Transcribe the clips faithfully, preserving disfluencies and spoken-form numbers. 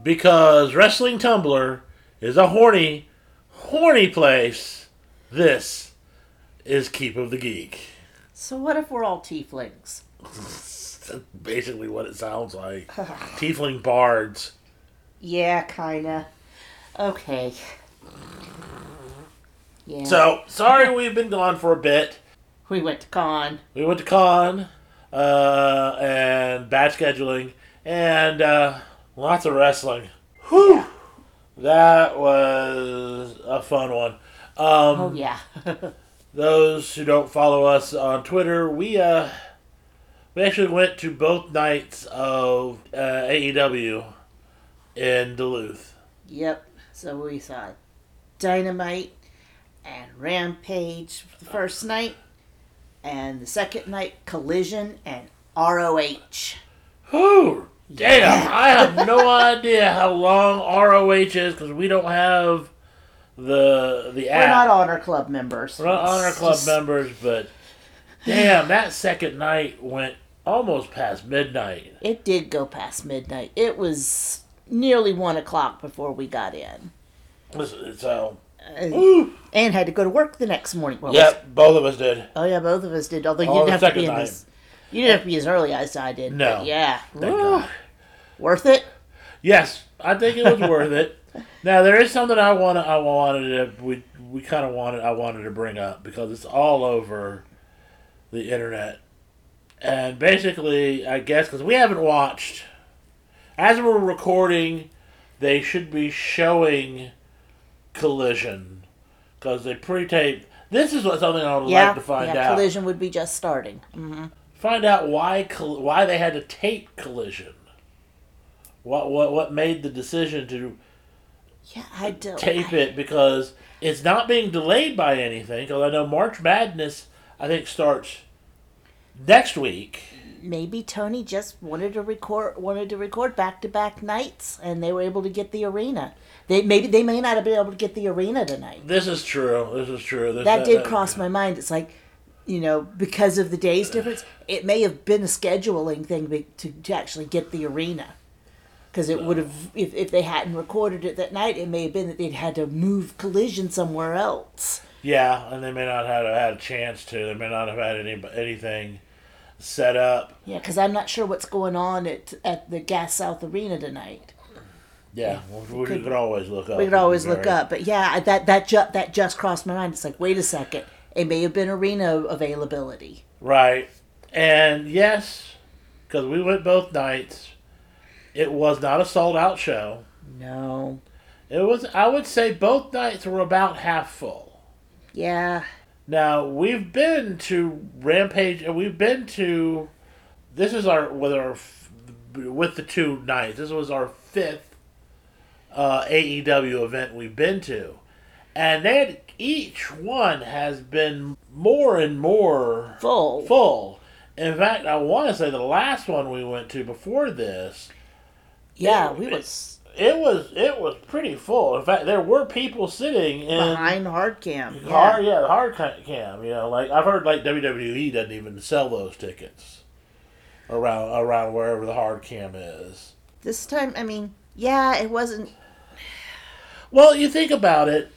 because Wrestling Tumblr is a horny, horny place. This is Keep of the Geek. So what if we're all tieflings? That's basically what it sounds like. Tiefling bards. Yeah, kinda. Okay. Yeah. So, sorry we've been gone for a bit. We went to con. We went to con, uh, and bad scheduling, and uh, lots of wrestling. Whew! Yeah. That was a fun one. Um, Oh, yeah. Those who don't follow us on Twitter, we uh, we actually went to both nights of uh, A E W in Duluth. Yep. So we saw Dynamite and Rampage for the first night, and the second night Collision and R O H. Whew! Damn! I have no idea how long R O H is because we don't have the the app. We're not Honor Club members. We're not Honor It's Club just- members, but damn, that second night went almost past midnight. It did go past midnight. It was nearly one o'clock before we got in. Listen, So, Uh, woo. and had to go to work the next morning. Well, Yep, both of us did. Oh yeah, both of us did. Although you Oh, didn't the have to be second in night. this. You didn't have to be as early as I did. No. But yeah. Thank Woo. God. Worth it? Yes, I think it was worth it. Now there is something I want. I wanted to. We we kind of wanted. I wanted to bring up because it's all over the internet, and basically, I guess because we haven't watched. As we're recording, they should be showing Collision because they pre-tape. This is what something I would Yeah. like to find yeah. out. Collision would be just starting. hmm Find out why Col- why they had to tape Collision. What what what made the decision to Yeah, I don't. tape I- it, because it's not being delayed by anything. Because I know March Madness, I think, starts next week. Maybe Tony just wanted to record wanted to record back to back nights, and they were able to get the arena. They maybe they may not have been able to get the arena tonight. This is true. This is true. This, That did cross my mind. It's like, you know, because of the days difference, it may have been a scheduling thing be- to, to actually get the arena. Because it would have, if, if they hadn't recorded it that night, it may have been that they'd had to move Collision somewhere else. Yeah, and they may not have had a chance to. They may not have had any anything set up. Yeah, because I'm not sure what's going on at at the Gas South Arena tonight. Yeah, we, we Could- could always look up. We could always Very- look up, but yeah, that that ju- that just crossed my mind. It's like, wait a second, it may have been arena availability. Right, and yes, because we went both nights. It was not a sold out show. No. It was. I would say both nights were about half full. Yeah. Now we've been to Rampage, and we've been to. This is our with our with the two nights. This was our fifth uh, A E W event we've been to, and they had, each one has been more and more Full. full. In fact, I want to say the last one we went to before this. Yeah, It- we it- was It was it was pretty full. In fact, there were people sitting in behind hard cam. Yeah. hard, yeah, the hard ca- cam. You know, like I've heard, like W W E doesn't even sell those tickets around around wherever the hard cam is. This time, I mean, yeah, it wasn't. Well, you think about it,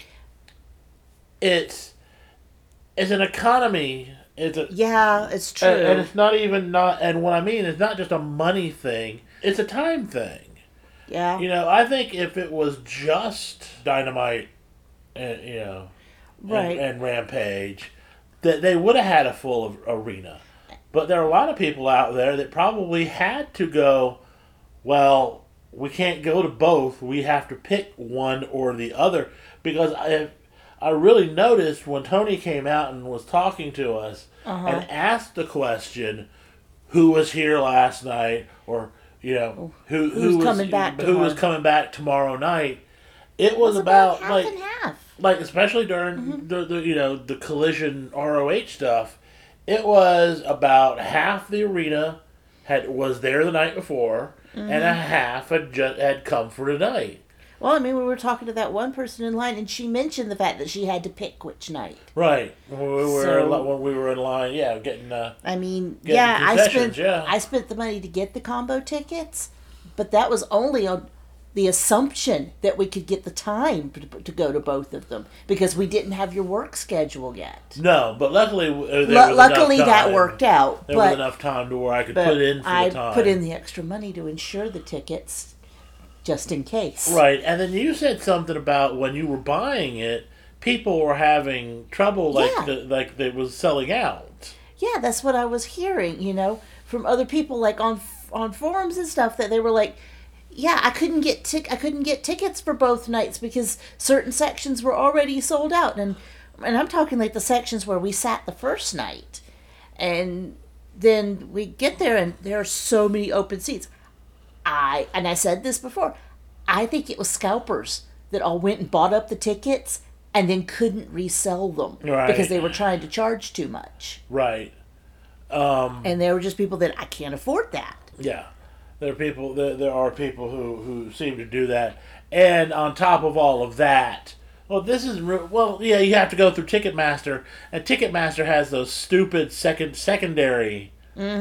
it's it's an economy. It's a Yeah, it's true. and, and it's not even not. And what I mean is not just a money thing. It's a time thing. yeah. You know, I think if it was just Dynamite, and you know, and- Right. and, Rampage, that they would have had a full arena. But there are a lot of people out there that probably had to go, well, we can't go to both. We have to pick one or the other. Because I, I really noticed when Tony came out and was talking to us Uh-huh. and asked the question, who was here last night, or you know, who Who's who was coming back who was tomorrow? coming back tomorrow night. It was It's about, half like and half. like especially during Mm-hmm. the, the you know the Collision R O H stuff. It was about half the arena had was there the night before, and a Mm-hmm. half had just had come for tonight. Well, I mean, we were talking to that one person in line, and she mentioned the fact that she had to pick which night. Right when we were So- in li- when we were in line, yeah, getting uh, I mean, Getting yeah, I concessions, spent yeah. I spent the money to get the combo tickets, but that was only on the assumption that we could get the time to, to go to both of them because we didn't have your work schedule yet. No, but luckily uh, there L- was luckily enough time. that worked out. There but, was enough time to where I could but put in for I the time. put in the extra money to insure the tickets just in case. Right, and then you said something about when you were buying it, people were having trouble, like Yeah. the, like they was selling out. Yeah, that's what I was hearing, you know, from other people like on on forums and stuff that they were like, yeah, I couldn't get tic- I couldn't get tickets for both nights because certain sections were already sold out, and and I'm talking like the sections where we sat the first night, and then we get there and there are so many open seats. I and I said this before, I think it was scalpers that all went and bought up the tickets and then couldn't resell them Right. because they were trying to charge too much, Right. Um, and there were just people that I can't afford that. yeah. There are people. There, there are people who, who seem to do that, and on top of all of that, well, this is re- well, yeah. You have to go through Ticketmaster, and Ticketmaster has those stupid second secondary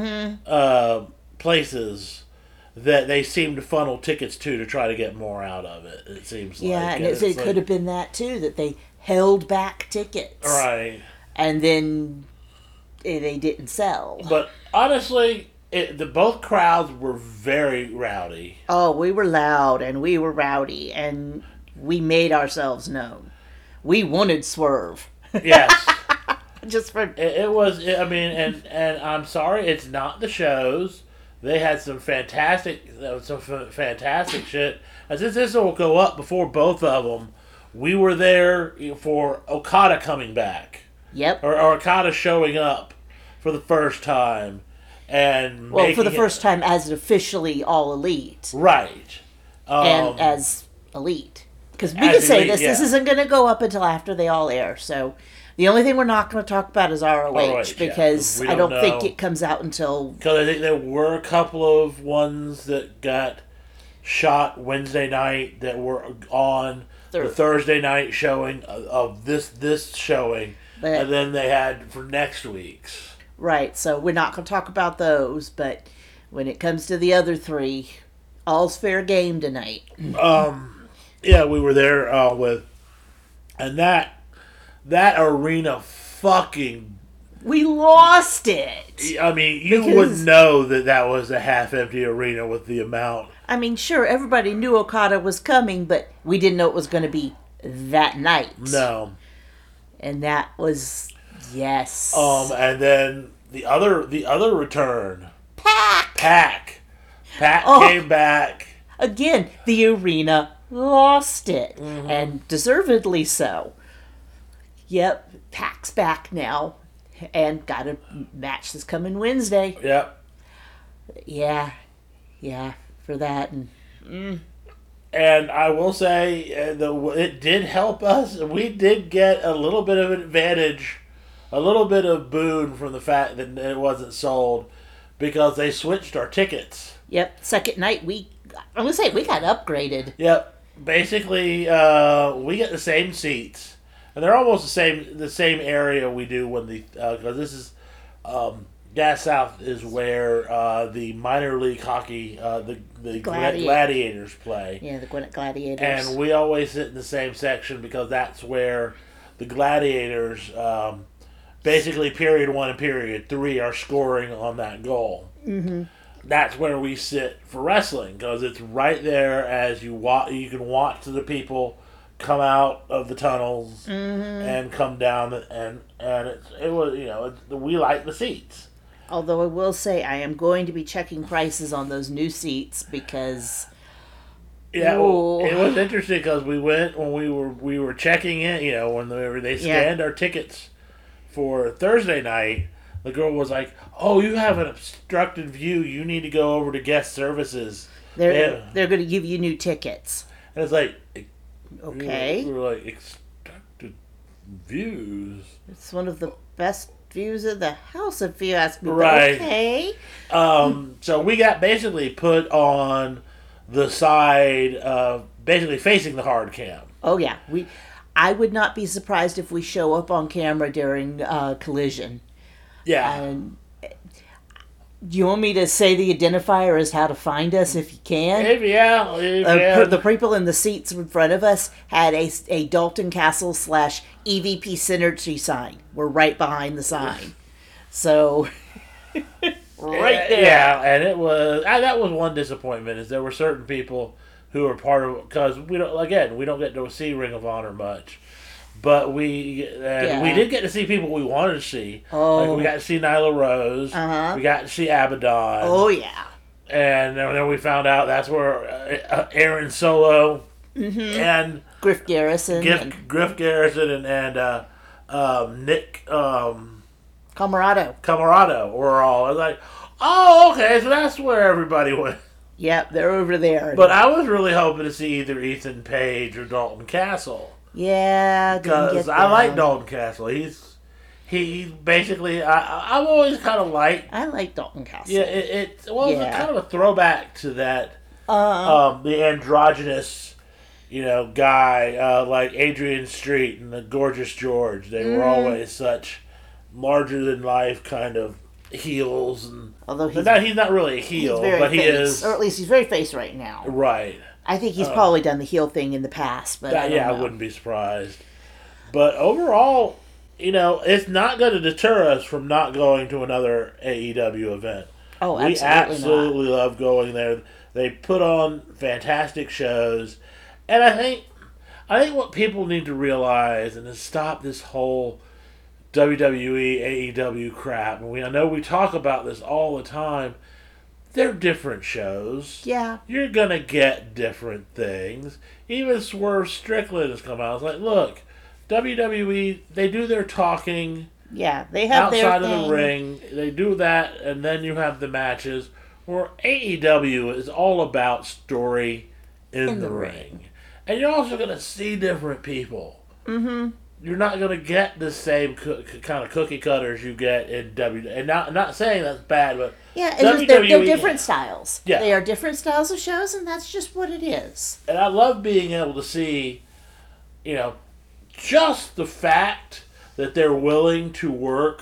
uh, places that they seem to funnel tickets to to try to get more out of it. It seems Yeah, like and it, it's it like- could have been that too, that they held back tickets. right. And then eh, they didn't sell. But honestly, it, the both crowds were very rowdy. Oh, we were loud and we were rowdy and we made ourselves known. We wanted Swerve. Yes. Just for. It, it was. I mean, and and I'm sorry, it's not the shows. They had some fantastic, uh, some f- fantastic shit. And since this will go up before both of them, we were there for Okada coming back, Yep. or, or Okada showing up for the first time, and Well, for the making it- first time as officially all elite. right, um, And as elite. Because we as can say elite, this, this yeah. isn't going to go up until after they all air. So the only thing we're not going to talk about is R O H, R O H, yeah, because we I don't don't think know. it comes out until. because I think there were a couple of ones that got shot Wednesday night that were on Thur- the Thursday night showing of, of this this showing, But- and then they had for next week's. Right, so we're not going to talk about those, but when it comes to the other three, all's fair game tonight. Um, yeah, we were there uh, with, and that that arena fucking. We lost it. I mean, you Because- wouldn't know that that was a half-empty arena with the amount. I mean, sure, everybody knew Okada was coming, but we didn't know it was going to be that night. No. And that was, yes. Um, and then the other the other return. Pack! Pack. Pack Oh. came back. Again, the arena lost it, Mm-hmm. and deservedly so. Yep, Pack's back now, and got a match this coming Wednesday. Yep. Yeah, yeah, for that. And And I will say, uh, the it did help us. We did get a little bit of an advantage, a little bit of boon from the fact that it wasn't sold, because they switched our tickets. yep, second night we, I'm gonna say we got upgraded. Yep. Basically, uh, we get the same seats, and they're almost the same the same area we do when the because this is um, Gas South is where uh, the minor league hockey uh, the the Gladi- gladiators play. Yeah, the Gwinnett Gladiators. And we always sit in the same section because that's where the gladiators, um, basically period one and period three, are scoring on that goal. Mm-hmm. That's where we sit for wrestling because it's right there as you watch. You can watch the people come out of the tunnels and come down, and and it's, it was you know it's, we like the seats. Although I will say I am going to be checking prices on those new seats because Yeah, well, Ooh. it was interesting because we went when we were we were checking in. You know, when they, were- they Yeah. scanned our tickets for Thursday night, the girl was like, "Oh, you have an obstructed view. You need to go over to guest services." they're Yeah. they're going to give you new tickets. And it's like, Okay, we were like obstructed views. it's one of the best views of the house if you ask me. but Right. Okay. Um, so we got basically put on the side of basically facing the hard cam. Oh yeah, we. I would not be surprised if we show up on camera during uh, collision. Yeah. And Do you want me to say the identifier as how to find us if you can? If, yeah, if, Uh, yeah. per- the people in the seats in front of us had a, a Dalton Castle slash E V P Synergy sign. We're right behind the sign. So, right there. Yeah, and it was uh, that was one disappointment is there were certain people who were part of because we don't again we don't get to see Ring of Honor much, but we and Yeah. we did get to see people we wanted to see. Oh. Like we got to see Nyla Rose. Uh-huh. We got to see Abaddon. Oh, yeah. And then we found out that's where uh, Aaron Solo Mm-hmm. and Griff Garrison Griff, and Griff Garrison and, and uh, um, Nick um, Camarado. Camarado were all. I was like, oh, okay, so that's where everybody went. Yep, they're over there. But I was really hoping to see either Ethan Page or Dalton Castle. yeah, didn't Because get I like them. Dalton Castle. He's he basically, I, I've always kind of liked, I like Dalton Castle. yeah, it, it well, Yeah. it's kind of a throwback to that, Uh, um, the androgynous, you know, guy, uh, like Adrian Street and the Gorgeous George. They were Mm. always such larger than life kind of heels. And although but he's, not, he's not really a he's heel, very but he face, is. or at least he's very face right now. Right. I think he's Uh, probably done the heel thing in the past, but I That, don't yeah, know. I wouldn't be surprised. But overall, you know, it's not going to deter us from not going to another A E W event. Oh, We absolutely, not. absolutely love going there. They put on fantastic shows, and I think, I think what people need to realize and to stop this whole W W E A E W crap. And we, I know we talk about this all the time. They're different shows. Yeah, You're gonna get different things. Even Swerve Strickland has come out. It's like, look, W W E, they do their talking yeah, they have their outside of thing. the ring. They do that, and then you have the matches. Where A E W is all about story in, In the, the ring. ring. And you're also gonna see different people. Mm-hmm. You're not gonna get the same co- kind of cookie cutters you get in W. And not not saying that's bad, but Yeah, it's just, they're, they're W W E different styles. Yeah. They are different styles of shows, and that's just what it is. And I love being able to see, you know, just the fact that they're willing to work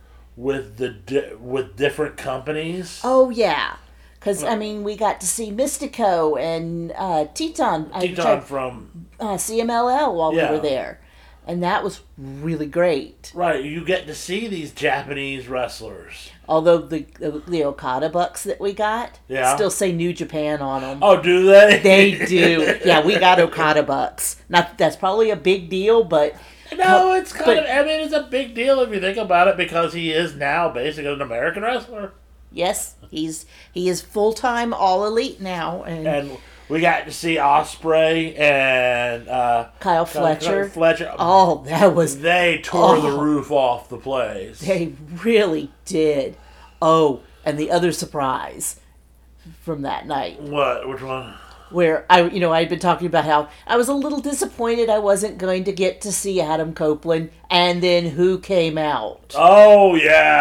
with the di- with different companies. Oh, yeah. Because, I mean, we got to see Mystico and uh, Teton, I Teton tried- from uh, C M L L while Yeah. we were there. And that was really great. right, you get to see these Japanese wrestlers. Although the the, the Okada bucks that we got Yeah. still say New Japan on them. Oh, do they? They do. Yeah, we got Okada bucks. Not that's probably a big deal, but No, it's kind But- of. I mean, it's a big deal if you think about it because he is now basically an American wrestler, yes, he's he is full time all elite now, and, and we got to see Osprey and uh, Kyle Fletcher. Fletcher. Oh, that was They tore the Oh. roof off the place. they really did. Oh, and the other surprise from that night, What? Which one? where I, you know, I'd been talking about how I was a little disappointed I wasn't going to get to see Adam Copeland, and then who came out? Oh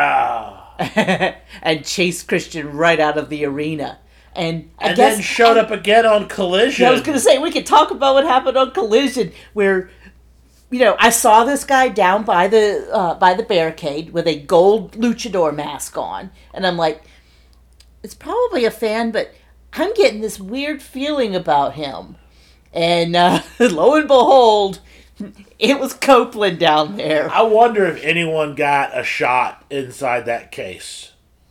yeah. And chased Christian right out of the arena. And I And guess then showed up again on Collision. I was going to say we could talk about what happened on Collision, where you know I saw this guy down by the uh, by the barricade with a gold luchador mask on, and I'm like, it's probably a fan, but I'm getting this weird feeling about him. And uh, lo and behold, it was Copeland down there. I wonder if anyone got a shot inside that case.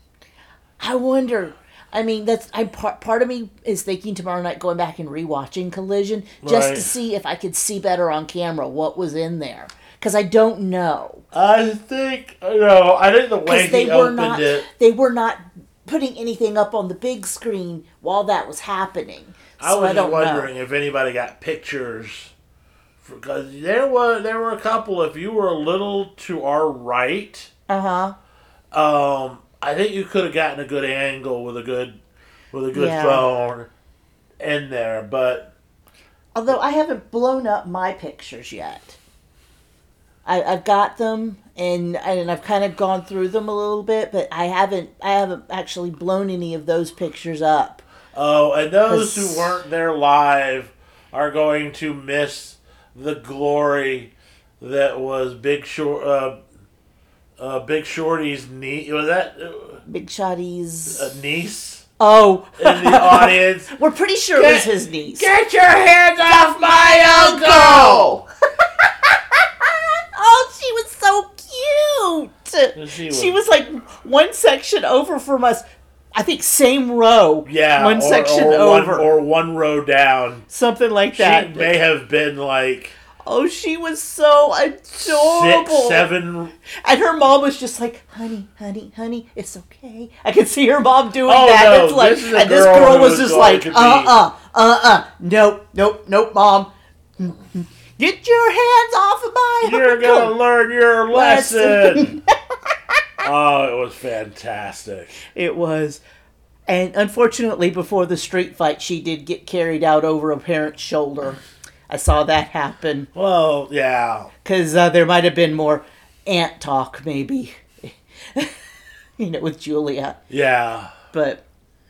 I wonder. I mean, that's I part part of me is thinking tomorrow night going back and rewatching Collision just Right. to see if I could see better on camera what was in there, because I don't know. I think no. I think the way Because they he were opened not it. they were not putting anything up on the big screen while that was happening. So I was I don't just wondering if anybody got pictures, because there were there were a couple. If you were a little to our right, know. Uh huh. um, I think you could have gotten a good angle with a good with a good Yeah. phone in there. But Although I haven't blown up my pictures yet. I, I've got them and and I've kind of gone through them a little bit, but I haven't I haven't actually blown any of those pictures up. oh, and those 'Cause- who weren't there live are going to miss the glory that was Big Short. Uh, uh, Big Shorty's knee. Was that? Big Shotty's a niece oh in the audience. We're pretty sure Get- it was his niece. Get your hands off my uncle! Oh, she was so cute. She She was- was like one section over from us. I think same row. Yeah, one or, section or over, one, or one row down. something like that. She may have been like Oh, she was so adorable. six, seven. And her mom was just like, honey, honey, honey, it's okay. I could see her mom doing Oh, that. no, It's like, this is a and this girl girl who was was just going like, to be- uh-uh, uh-uh, nope, nope, nope, mom. Get your hands off of my You're uncle. gonna learn your Lesson. lesson. Oh, it was fantastic. It was. And unfortunately, before the street fight, she did get carried out over a parent's shoulder. I saw that happen. Well, yeah. Because uh, there might have been more aunt talk, maybe. You know, with Julia. Yeah. But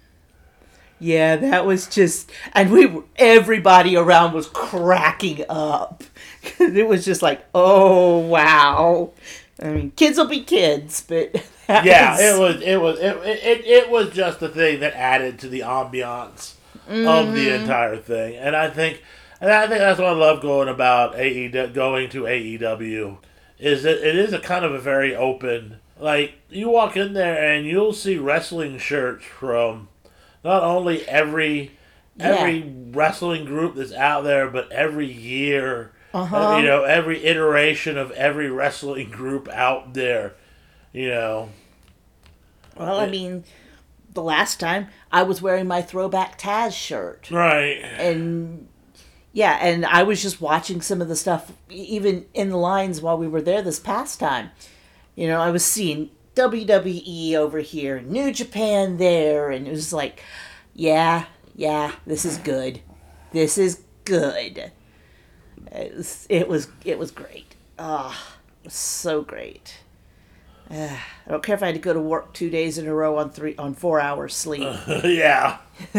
yeah, that was just, and we were, everybody around was cracking up. It was just like, oh wow. I mean, kids will be kids, but that Yeah, was, it was it was it, it it was just the thing that added to the ambiance of the entire thing. And I think and I think that's what I love going about A E W, going to A E W is that it is a kind of a very open, like you walk in there and you'll see wrestling shirts from not only every every wrestling group that's out there, but every year. Uh-huh. You know, every iteration of every wrestling group out there, you know. Well, I mean, the last time I was wearing my throwback Taz shirt. Right. And yeah, and I was just watching some of the stuff, e- even in the lines while we were there this past time. You know, I was seeing W W E over here, New Japan there, and it was like, yeah, yeah, this is good. This is good. It was, it was, it was great. Ah, it was so great. Uh, I don't care if I had to go to work two days in a row on three on four hours sleep. Yeah.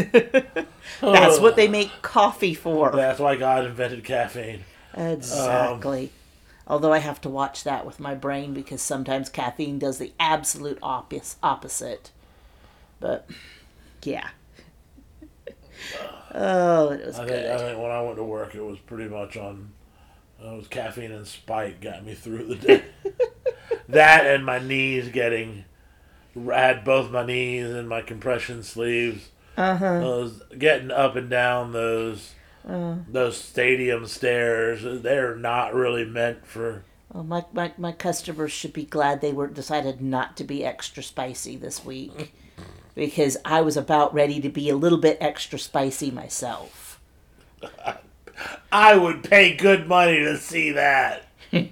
That's what they make coffee for. That's why God invented caffeine. Exactly. Although I have to watch that with my brain because sometimes caffeine does the absolute opposite. opposite. But yeah. Oh, it was I good. think I think when I went to work, it was pretty much on. Uh, it was caffeine and Spike got me through the day. That and my knees getting. I had both my knees and my compression sleeves. Uh-huh. Those getting up and down those Uh, those stadium stairs. They're not really meant for. well, my, my, my customers should be glad they were decided not to be extra spicy this week. Because I was about ready to be a little bit extra spicy myself. I would pay good money to see that.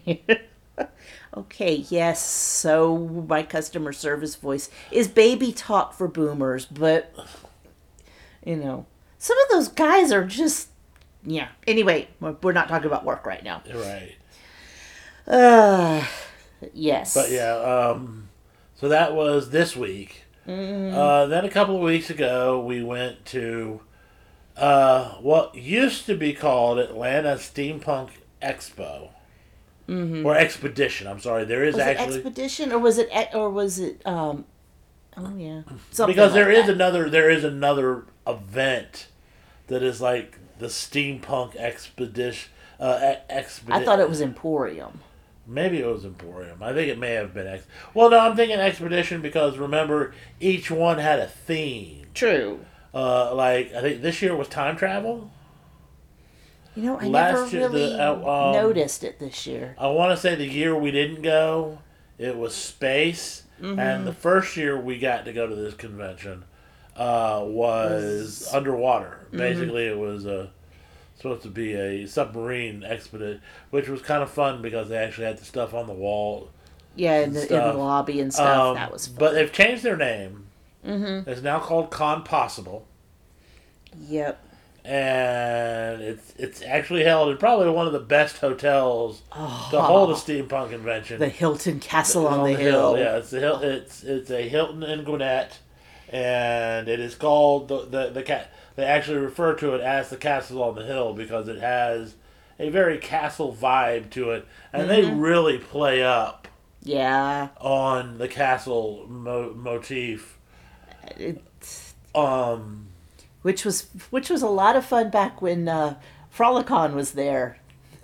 Okay, yes, so my customer service voice is baby talk for boomers, but, you know, some of those guys are just, yeah. Anyway, we're we're not talking about work right now. Right. Uh, yes. But yeah, um, so that was this week. Mm. Uh, then a couple of weeks ago, we went to uh, what used to be called Atlanta Steampunk Expo. Mm-hmm. Or Expedition. I'm sorry. There is was actually it Expedition or was it e- or was it um oh yeah. Something because there like is that. another there is another event that is like the Steampunk Expedition. Uh, Expedi- I thought it was Emporium. Maybe it was Emporium. I think it may have been Ex. Well, no, I'm thinking Expedition because remember each one had a theme. True. Uh, like I think this year was time travel. You know, I Last never year, really the, uh, um, noticed it this year. I want to say the year we didn't go, it was space, Mm-hmm. and the first year we got to go to this convention uh, was underwater. Mm-hmm. Basically, it was uh, supposed to be a submarine expedition, which was kind of fun because they actually had the stuff on the wall. Yeah, in the, in the stuff. lobby and stuff. Um, that was fun. But they've changed their name. Mm-hmm. It's now called Con Possible. Yep. And it's it's actually held in probably one of the best hotels Oh, to hold a steampunk convention. the Hilton Castle on, the, hill. Yeah, it's the Hil- it's it's a Hilton in Gwinnett, and it is called the the the cat. They actually refer to it as the Castle on the Hill because it has a very castle vibe to it, and they Mm-hmm. really play up Yeah. on the castle mo- motif. It, Um, which was which was a lot of fun back when uh, Frolicon was there.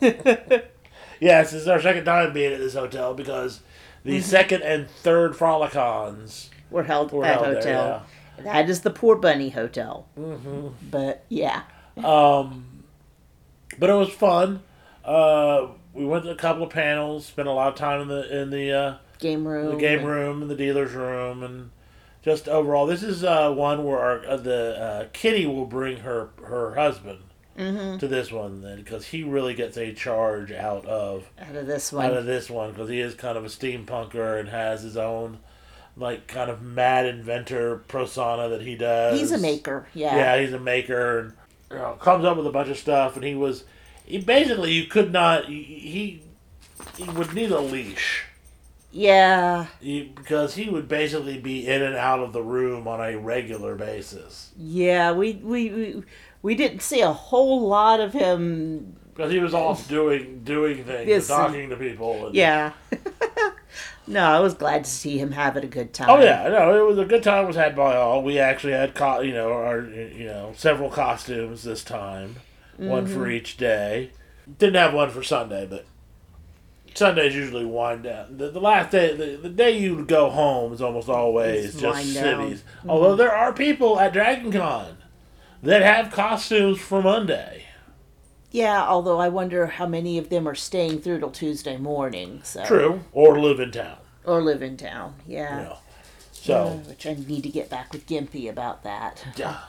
yes, this is our second time being at this hotel because the Mm-hmm. second and third Frolicons We're held were at held hotel. there. That is the Poor Bunny Hotel. Mm-hmm. But yeah. Um, but it was fun. Uh, we went to a couple of panels, spent a lot of time in the in the uh, Game room. the game room and the dealer's room, and just overall, this is uh, one where our, uh, the uh, Kitty will bring her her husband Mm-hmm. to this one then because he really gets a charge out of Out of this one. out of this one because he is kind of a steampunker and has his own like kind of mad inventor persona that he does. He's a maker. Yeah. Yeah, he's a maker and you know, comes up with a bunch of stuff. And he was he basically you could not he he, he would need a leash. Yeah. He, because he would basically be in and out of the room on a regular basis. Yeah. We we we, we didn't see a whole lot of him. Because he was off doing doing things, Yes, and talking to people. And, Yeah. No, I was glad to see him having a good time. Oh yeah, no, it was a good time was had by all. We actually had co- you know our you know several costumes this time, one Mm-hmm. for each day. Didn't have one for Sunday, but Sundays usually wind down. The, the last day, the, the day you go home is almost always It's just wind down. cities. Although there are people at Dragon Con that have costumes for Monday. Yeah, although I wonder how many of them are staying through till Tuesday morning. So True, or live in town. or live in town. Yeah. You know. So. Uh, which I need to get back with Gimpy about that. Yeah.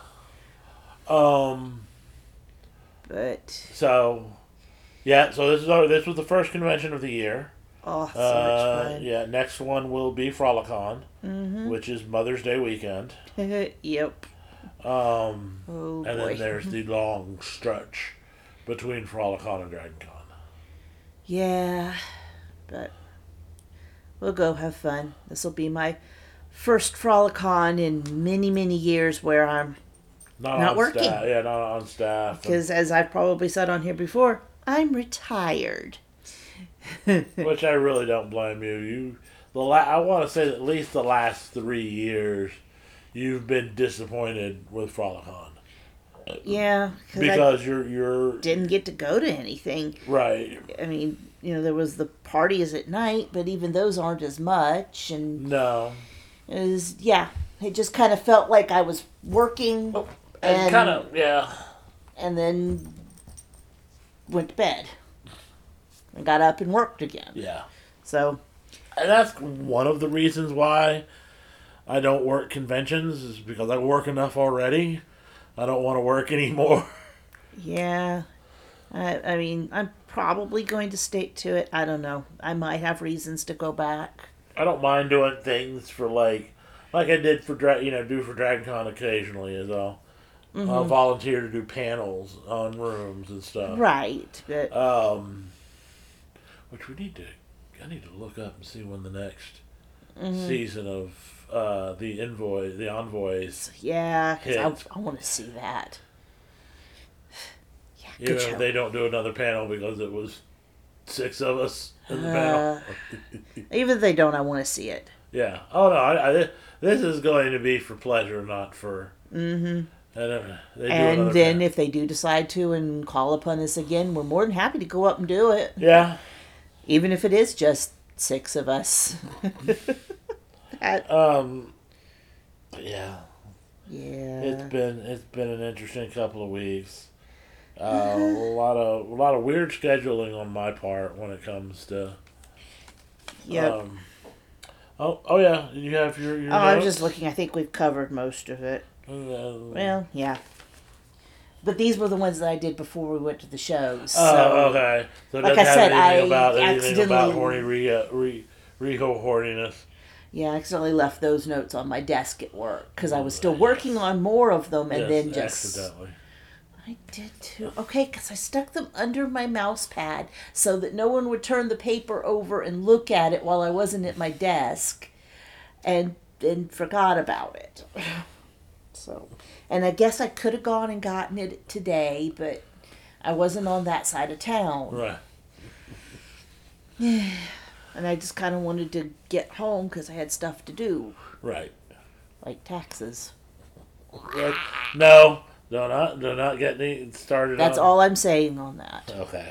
Um. But So, yeah. So this is our, this was the first convention of the year. oh, so Uh, much fun. yeah. Next one will be Frolicon, Mm-hmm. which is Mother's Day weekend. Yep. Um, Oh and boy. then there's the long stretch between Frolicon and Dragon Con. Yeah, but we'll go have fun. This will be my first Frolicon in many, many years where I'm, Not, Not on working. Staff. Yeah, not on staff. because as I've probably said on here before, I'm retired. Which I really don't blame you. You, the la- I want to say that at least the last three years, you've been disappointed with Frolicon. Yeah, because I Because you're you're didn't get to go to anything. right. I mean, you know, there was the parties at night, but even those aren't as much. And No. it was, yeah, it just kind of felt like I was working And, And- kind of yeah. and then went to bed and got up and worked again. Yeah. So, And that's one of the reasons why I don't work conventions is because I work enough already. I don't want to work anymore. yeah, I, I mean, I'm probably going to stick to it. I don't know. I might have reasons to go back. I don't mind doing things for like, like I did for Dra- you know do for Dragon Con occasionally. Is all. I'll volunteer to do panels on rooms and stuff. Right, but Um, which we need to. I need to look up and see when the next season of uh, the envoy, the envoys. yeah, 'cause Hits. I, I want to see that. Yeah, You good know, show. they don't do another panel because it was six of us in the Uh, panel. Even if they don't, I want to see it. Yeah. Oh no! I, I, this is going to be for pleasure, not for. Mm-hmm. And, uh, they do And another then panel. if they do decide to and call upon us again, we're more than happy to go up and do it. Yeah. Even if it is just six of us. That- Um. Yeah. yeah. It's been it's been an interesting couple of weeks. Uh, a lot of a lot of weird scheduling on my part when it comes to. Yep. Um, oh oh yeah, Did you have your your. Oh, I was notes? just looking. I think we've covered most of it. Uh, Well, yeah. But these were the ones that I did before we went to the shows. Oh, so. okay. So it like doesn't I have said, anything I about anything about accidentally- horny re, re, Riho horniness. Yeah, I accidentally left those notes on my desk at work because I was still working on more of them and Yes, then just. accidentally. I did too. Okay, because I stuck them under my mouse pad so that no one would turn the paper over and look at it while I wasn't at my desk, and and forgot about it. So, and I guess I could have gone and gotten it today, but I wasn't on that side of town. Right. And I just kind of wanted to get home because I had stuff to do, Right. like taxes. Right. No, do not, do not get me started. That's on... all I'm saying on that. Okay.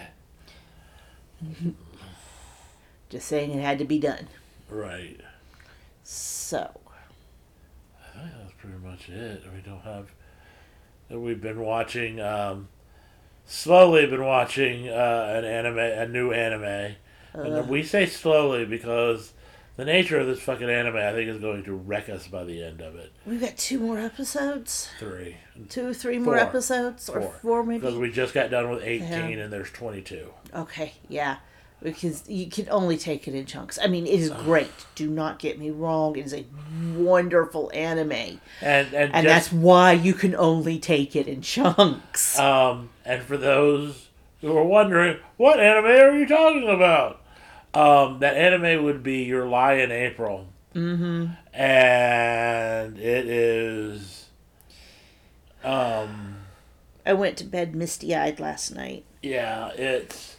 Just saying it had to be done. Right. So. I think that's pretty much it. We don't have. We've been watching. Um, slowly been watching uh, an anime, a new anime, Uh, and we say slowly because the nature of this fucking anime, I think, is going to wreck us by the end of it. We've got two more episodes. Three, Two, three more Four. episodes, or four, four because maybe. we just got done with eighteen, Yeah. and there's twenty-two. Okay, yeah. Because you can only take it in chunks. I mean, it is great. Do not get me wrong. It is a wonderful anime. And and, And just, that's why you can only take it in chunks. um and for those who are wondering, what anime are you talking about? Um, that anime would be Your Lie in April. Mm-hmm. And it is um I went to bed misty-eyed last night. yeah, it's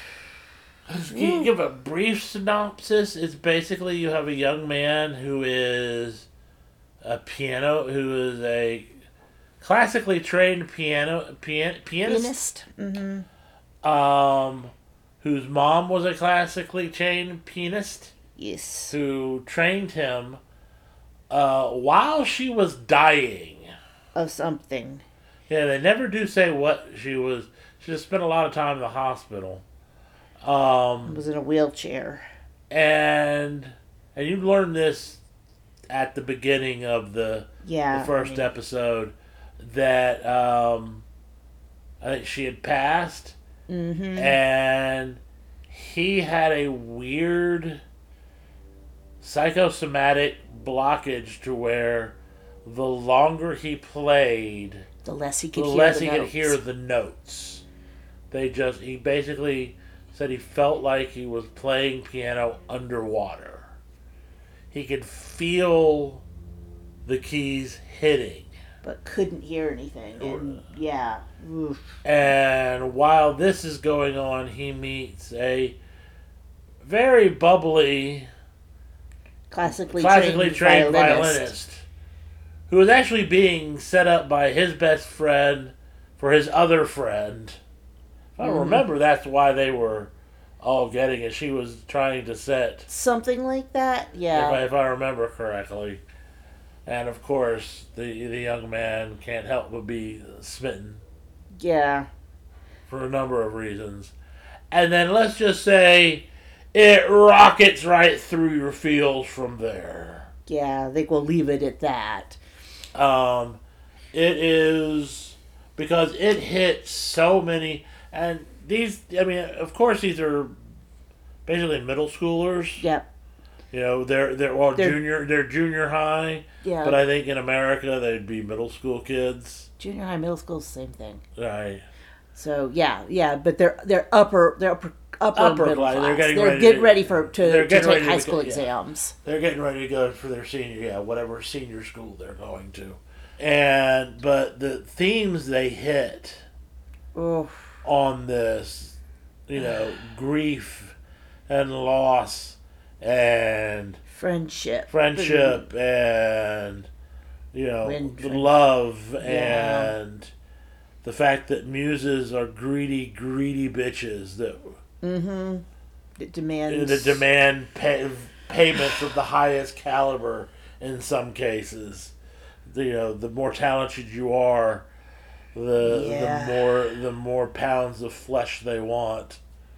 can you give a brief synopsis? It's basically you have a young man who is a piano who is a classically trained piano pian, pianist, Pianist. Mm-hmm. um whose mom was a classically trained pianist Yes. who trained him uh, while she was dying. Of something. Yeah, they never do say what she was. She just spent a lot of time in the hospital. Um, Was in a wheelchair. and and you learn this at the beginning of the, Yeah. the first I mean, episode that um, I think she had passed, Mm-hmm. and he had a weird psychosomatic blockage to where the longer he played, The less he could the hear less the he notes. could hear the notes. They just he basically said he felt like he was playing piano underwater. He could feel the keys hitting. But couldn't hear anything. And yeah. Oof. And while this is going on, he meets a very bubbly, Classically, classically trained, trained violinist. violinist who was actually being set up by his best friend for his other friend. If I Mhm. remember, that's why they were all getting it. She was trying to set, Something like that. if, Yeah. I, if I remember correctly. And of course, the the young man can't help but be smitten Yeah. for a number of reasons. And then let's just say it rockets right through your feels from there. Yeah. I think we'll leave it at that. Um, it is because it hits so many, and these. I mean, of course, these are basically middle schoolers. Yep. You know, they're they're well They're- junior. They're junior high, Yeah. but I think in America they'd be middle school kids. Junior high, middle school, same thing. Right. So yeah, yeah, but they're they're upper they're upper upper, Upper middle class. class. They're getting They're ready getting to- ready for to, they're to getting take ready to high go- school yeah. exams. They're getting ready to go for their senior, yeah, whatever senior school they're going to. And but the themes they hit Oh, on this, you know, grief and loss and friendship. friendship and, you know, When the friend- love Yeah. and the fact that muses are greedy, greedy bitches that, Mm-hmm. It demands that demand pay, payments of the highest caliber in some cases. You know, the more talented you are, the Yeah. the more the more pounds of flesh they want.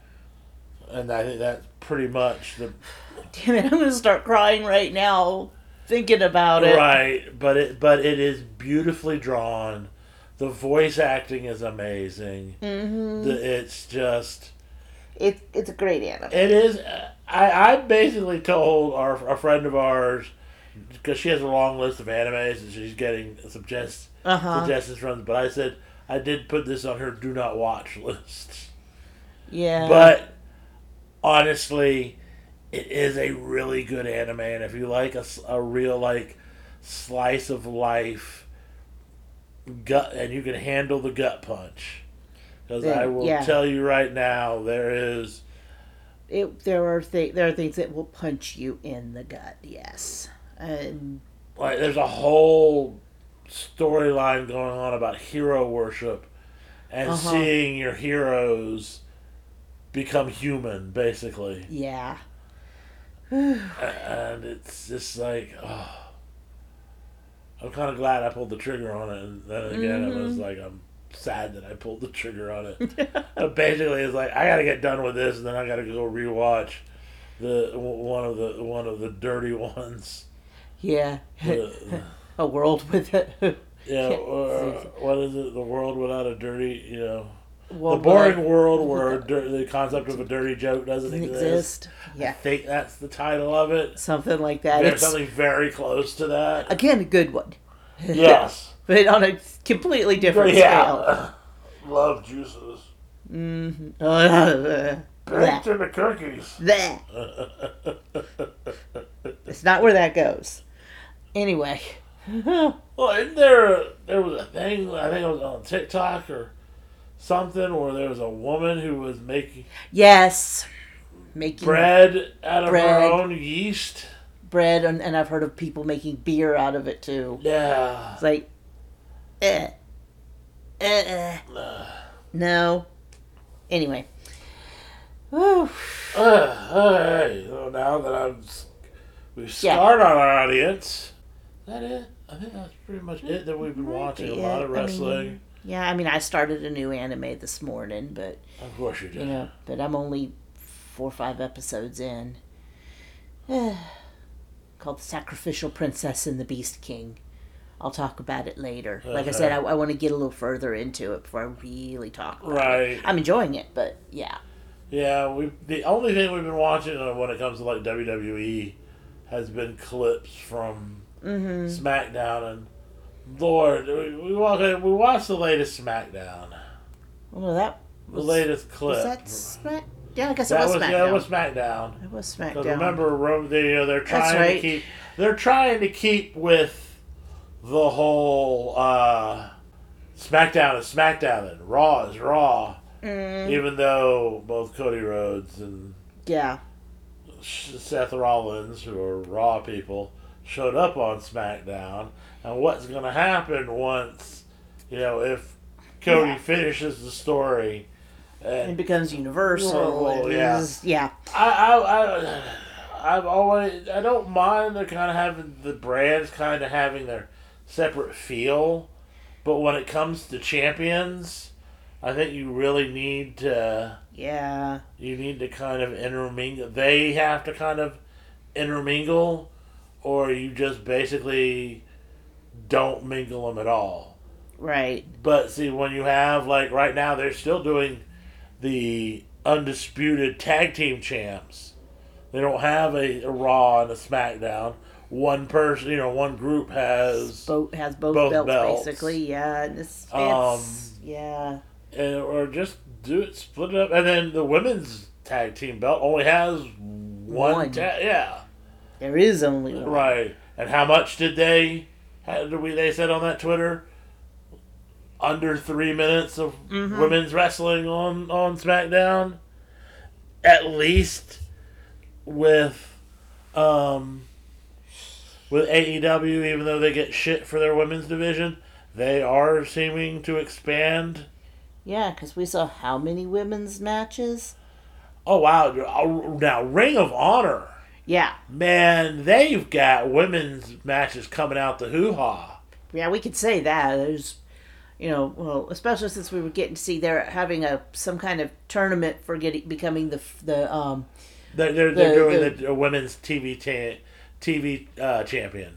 And I think that's pretty much the Damn it! I'm gonna start crying right now thinking about it. right. But it but it is beautifully drawn. The voice acting is amazing. Mm-hmm. The, it's just It it's a great anime. it is. I I basically told our a friend of ours because she has a long list of animes and she's getting suggest Uh huh. suggestions from. But I said I did put this on her do not watch list. Yeah. But honestly, it is a really good anime, and if you like a, s- a real like slice of life gut, and you can handle the gut punch, because Then, I will yeah. tell you right now, there is it there are th- there are things that will punch you in the gut. Yes, and Like, there's a whole storyline going on about hero worship and Uh-huh. seeing your heroes become human, basically. yeah, And it's just like, oh, I'm kind of glad I pulled the trigger on it. And then again, it was like, I'm sad that I pulled the trigger on it. But basically, it's like, I got to get done with this, and then I got to go rewatch the one of the one of the dirty ones. yeah. The, A world with it. yeah, or, what is it? The world without a dirty, you know, Well, the boring but- world where dir- the concept of a dirty joke doesn't doesn't exist. exist. I Yeah, think that's the title of it. something like that. There's It's something very close to that. again a good one, Yes. but on a completely different Yeah. Love juices. scale. Uh, Baked in the cookies. bleh. It's not where that goes. Anyway, Well, isn't there a, there was a thing, I think it was on TikTok or something, where there was a woman who was making yes, making bread out of her Bread. own yeast. bread, and, and I've heard of people making beer out of it too. Yeah. It's like, eh, eh, eh. No. Anyway. Whew. Uh, alright, so now that I've we've Yeah. scarred our audience, is that it? I think that's pretty much it that we've been Might watching. A be lot it. of I mean, wrestling. Yeah, I mean, I started a new anime this morning, but Of course you did. you know, but I'm only four or five episodes in. Called The Sacrificial Princess and the Beast King. I'll talk about it later. Like I said, I, Okay. I want to get a little further into it before I really talk about Right. it. I'm enjoying it, but yeah. Yeah, we the only thing we've been watching uh, when it comes to like W W E has been clips from Mm-hmm. SmackDown, and Lord, we we watched, we watched the latest SmackDown, Well, that the was, lit clip. was that Smack? Yeah, I guess That it was, was SmackDown. yeah, it was SmackDown. It was Because SmackDown. remember, Ro- they you know they're That's trying to right. keep they're trying to keep with the whole uh, SmackDown is SmackDown and Raw is Raw, Mm, even though both Cody Rhodes and yeah. Seth Rollins, who are Raw people, showed up on SmackDown. And what's going to happen once, you know, if Cody Yeah. finishes the story? It And becomes universal. Well, and yeah. is- yeah. I, I, I, I've always, I don't mind they're kind of having the brands kind of having their separate feel, but when it comes to champions, I think you really need to. Yeah. You need to kind of intermingle. They have to kind of intermingle, or you just basically don't mingle them at all. Right. But see, when you have, like, right now, they're still doing the undisputed tag team champs. They don't have a, a Raw and a SmackDown. One person, you know, one group has. Both has both, Both belts, belts. basically. Yeah. And it's, it's Um, yeah. And, or just do it, split it up. And then the women's tag team belt only has one. One. Ta- yeah. There is only one. Right. And how much did they how did we they said on that Twitter? Under three minutes of Mhm. women's wrestling on, on SmackDown. At least with um with A E W, even though they get shit for their women's division, they are seeming to expand. Yeah, because we saw how many women's matches? Oh wow. Now Ring of Honor. Yeah. Man, they've got women's matches coming out the hoo-ha. Yeah, we could say that. There's, you know, well, especially since we were getting to see they're having a some kind of tournament for getting becoming the the um They're they're, they're The- doing the- the, women's T V ta- T V uh, champion.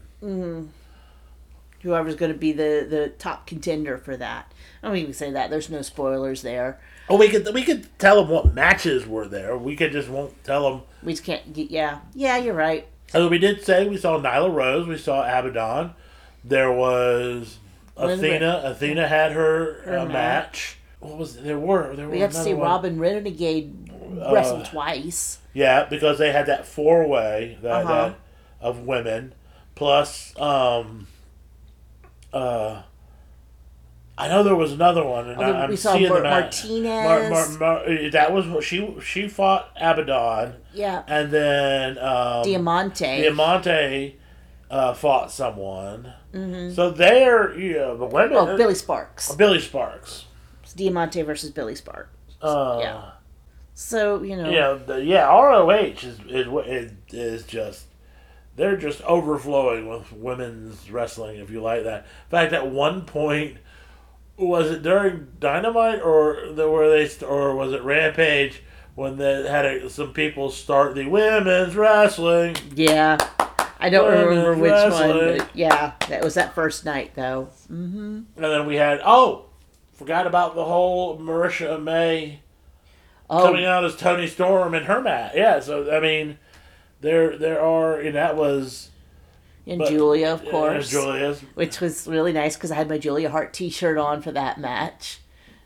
whoever's going to be the the top contender for that. I don't even say that. There's no spoilers there. Oh, we could we could tell them what matches were there. We could just won't tell them. We just can't get. Yeah, yeah, you're right. As we did say, we saw Nyla Rose, we saw Abaddon. There was Elizabeth. Athena. Athena had her, Her uh, match. match. What was there were there We were got to see another one. Robin Renegade wrestle twice. Yeah, because they had that four way that, Uh-huh. that of women plus um uh I know there was another one, and Although I, I'm we saw seeing Mar- them at- Martinez. Mar- Mar- Mar- that was what she she fought Abaddon, Yeah. and then um, Diamante. Diamante uh, fought someone. Mm-hmm. So they're you know the women. Oh, Billy Sparks. Billy Sparks. It's Diamante versus Billy Sparks. Uh, Yeah. So, you know. Yeah, the, yeah. R O H is is is, is just. They're just overflowing with women's wrestling, if you like that. In fact, at one point, was it during Dynamite or the where they or was it Rampage when they had a, some people start the women's wrestling? Yeah. I don't Women's remember which wrestling. one, but yeah, that was that first night, though. Mm-hmm. And then we had oh, forgot about the whole Marisha May Oh, coming out as Tony Storm in her mat. Yeah, so I mean, there there are and that was and but- Julia, of uh, course. Julia's. Which was really nice because I had my Julia Hart t-shirt on for that match.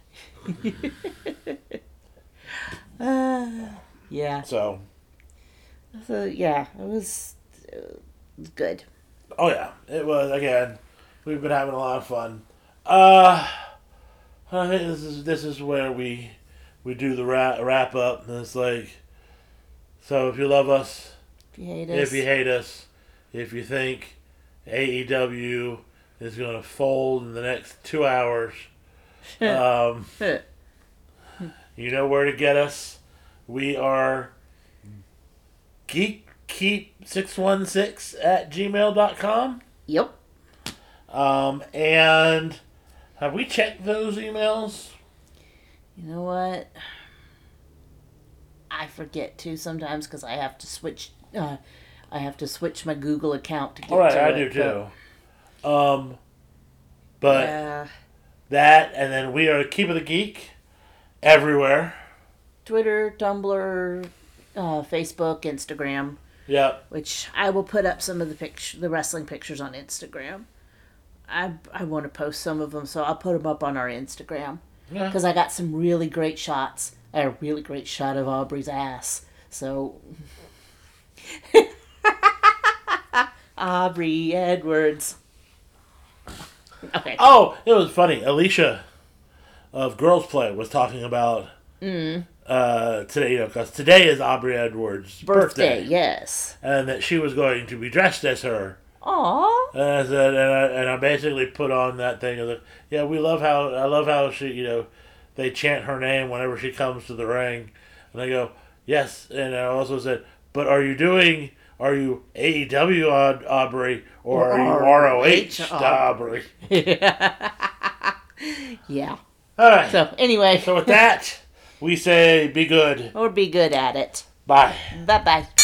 uh, yeah. So So, yeah, it was, it was good. oh yeah, it was again. We've been having a lot of fun. Uh, I think this is this is where we we do the wrap wrap up, and it's like, so if you love us, If you hate us. if you hate us, if you think A E W is going to fold in the next two hours, um, you know where to get us. We are geekkeep six one six at gmail dot com. Yep. Um, and have we checked those emails? You know what? I forget to sometimes because I have to switch. Uh, I have to switch my Google account to get All right, to I it, do too. Um, But, but uh, that, and then we are Keep of the Geek everywhere. Twitter, Tumblr, uh, Facebook, Instagram. Yep. Which I will put up some of the picture, the wrestling pictures on Instagram. I I want to post some of them, so I'll put them up on our Instagram Yeah. because I got some really great shots. I had a really great shot of Aubrey's ass. So Aubrey Edwards. Okay. Oh, it was funny. Alicia of Girls Play was talking about Mm. uh, today, you know, because today is Aubrey Edwards' Birthday, birthday, yes. and that she was going to be dressed as her. Aw. And I said, and I, and I basically put on that thing of the, yeah, we love how, I love how she, you know, they chant her name whenever she comes to the ring. And I go, yes. And I also said, but are you doing, are you A E W Aud- Aubrey, or Or are you R O H Aubrey? Yeah. All right. So, anyway. So with that, we say be good. Or be good at it. Bye. Bye-bye.